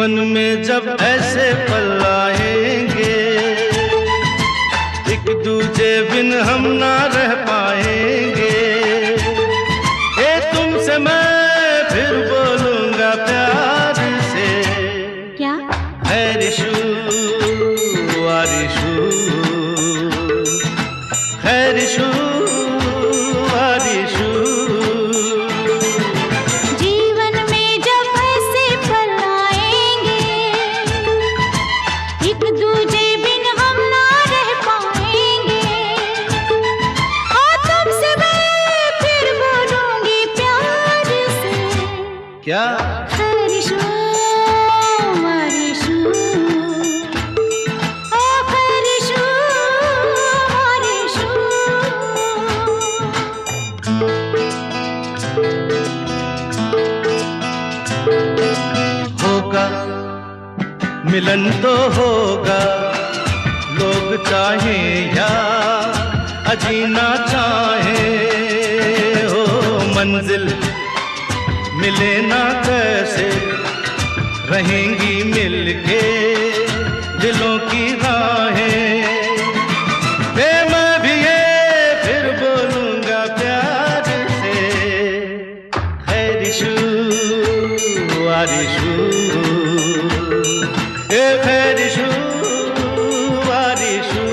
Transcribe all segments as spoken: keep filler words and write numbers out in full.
जीवन में जब ऐसे पल आएंगे, एक दूजे बिन हम ना रह पाएंगे। ए तुमसे मैं फिर बोलूंगा प्यार से, क्या खैरिशू वारिशू, खैरिशू वारिशू। जीवन में जब ऐसे पल आएंगे, एक दूजे बिन हम ना रह पाएंगे। और तुमसे मैं फिर बोलूंगी प्यार से, क्या खैरिशू वारिशू, ओ खैरिशू वारिशू। होगा मिलन तो होगा, लोग चाहें या अजीना चाहें। हो मंजिल मिले ना कैसे रहेंगी मिलके दिलों की राहें। ए मैं भी ये फिर बोलूंगा प्यार से, खैरिशू वारिशू, ए खैरिशू वारिशू।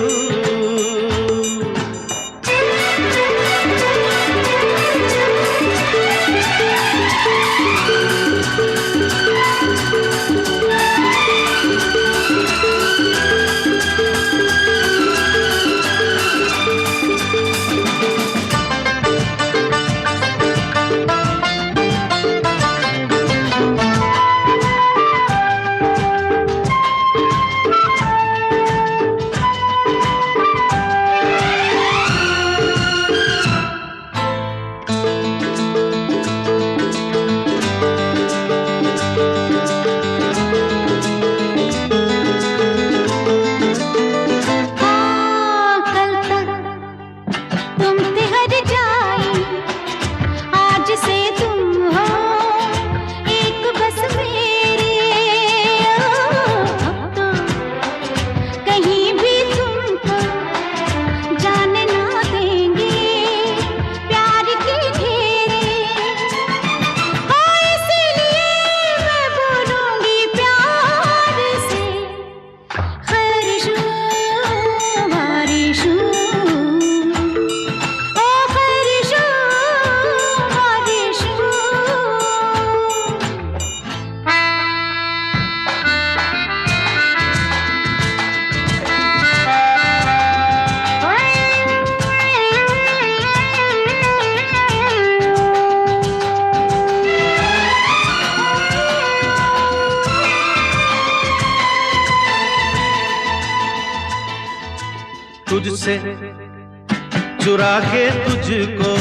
तुझसे चुरा के तुझको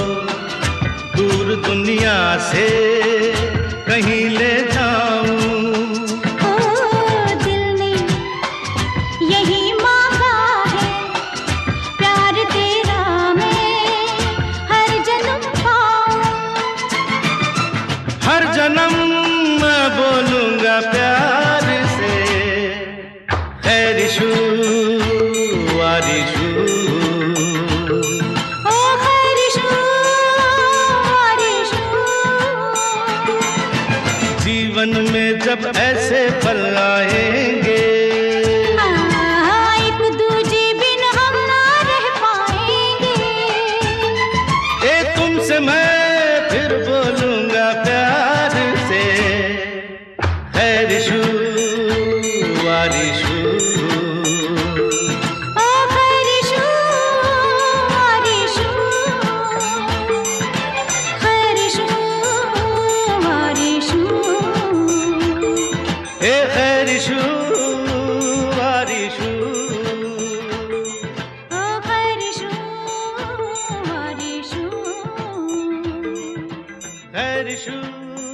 दूर दुनिया से कहीं ले जाऊं। ओ दिल ने यही मांगा है, प्यार तेरा मैं हर जन्म पाऊं। हर जन्म मैं बोलूंगा प्यार से, खैरिशू वारिशू, ओ खैरिशू वारिशू। जीवन में जब ऐसे पल आएंगे, हाँ, एक दूजे बिन हम ना रह पाएंगे। ए तुमसे मैं फिर बोलूंगा प्यार से, खैरिशू वारिशू, ओ खैरिशू वारिशू, खैरिशू वारिशू, ए खैरिशू वारिशू, ओ खैरिशू वारिशू, खैरिशू